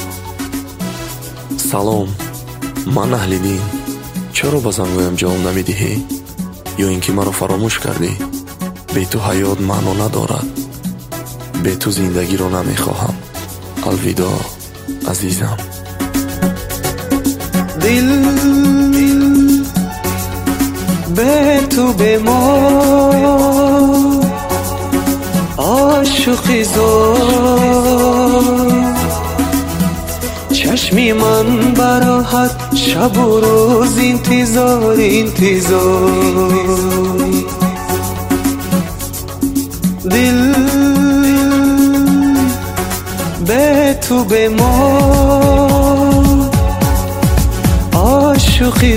салом, ман аҳлиддин. чаро ба зангоям ҷавоб намедиҳӣ? ё ин ки маро фаромӯш кардӣ? бе ту ҳаёт маъно надорад. бе ту зиндагиро намехоҳам. алвидо азизам. दिल बे तू बेमار आशिقی زار چشمی من براحت شب و روز انتظار दिल बे तू बेमار عاشقی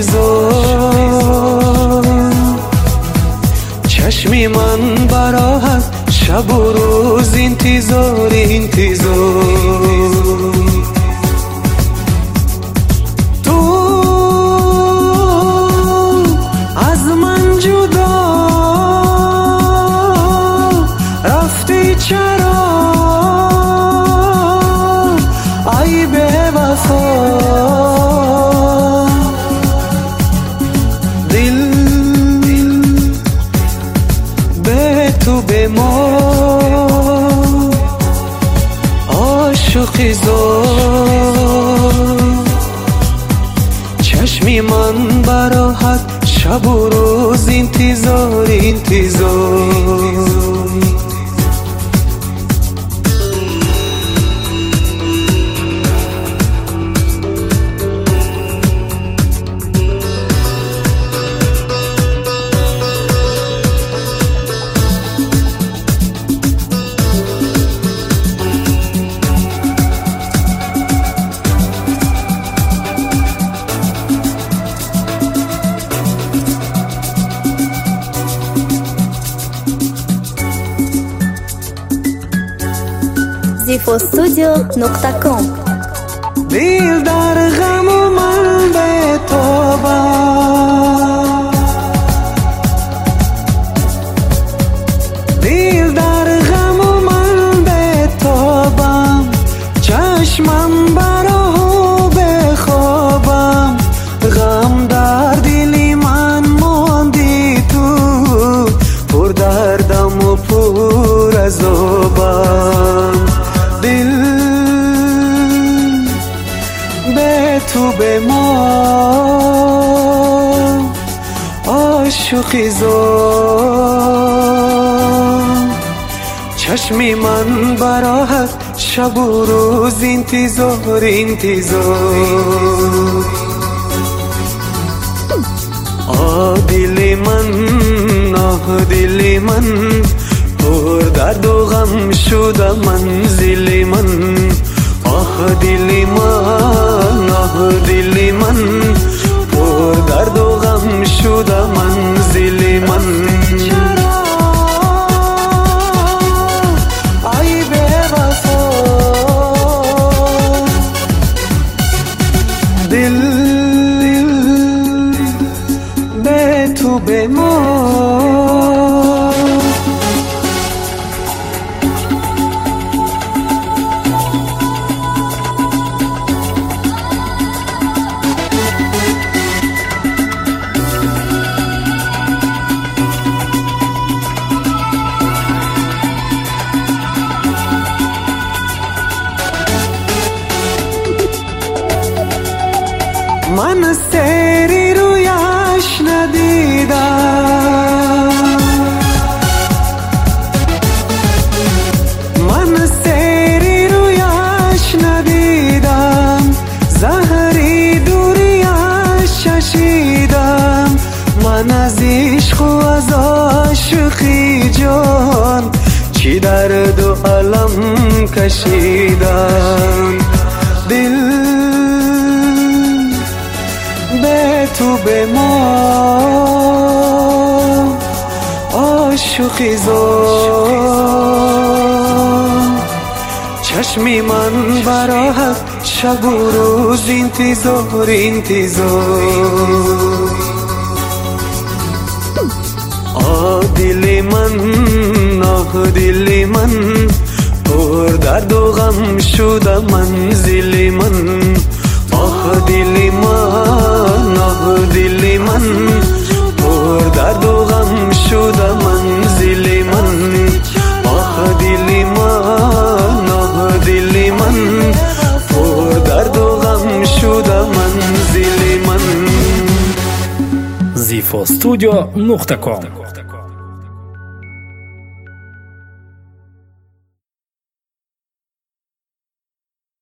زار چشمی من براحت شب و روز انتظار تو از من جدا رفتی چرا ای به وفا تو به ما عاشقی زار چشمی من براحت شب و روز انتظار zifostudio.com دل در غم و من به توبم دل در غم و من به توبم چشمم براه بخوابم غم در دلی من ماندی تو پر دردم و پر عذابم दिल बे तू बेमार عاشقی زار چشمی من براحت شب و روز انتظار دل من دل من پر درد و غم شده منزل من دل من پر درد و غم شده منزل من ای به وفا دل به تو بیمار من سری رویش ندیدم من سری رویش ندیدم زهری دوریش چشیدم من از عشق و از عاشقی جان چی درد و علم کشیدم دل به تو بیمار عاشقی زار چشمی من براحت شب و روز انتظار دل من پر پر درد و غم شده منزل من. آه دل من، آه دل من، پر درد و غم شده منزل من. آه دل من، آه دل من، پر درد و غم شده منزل من. zifostudio.com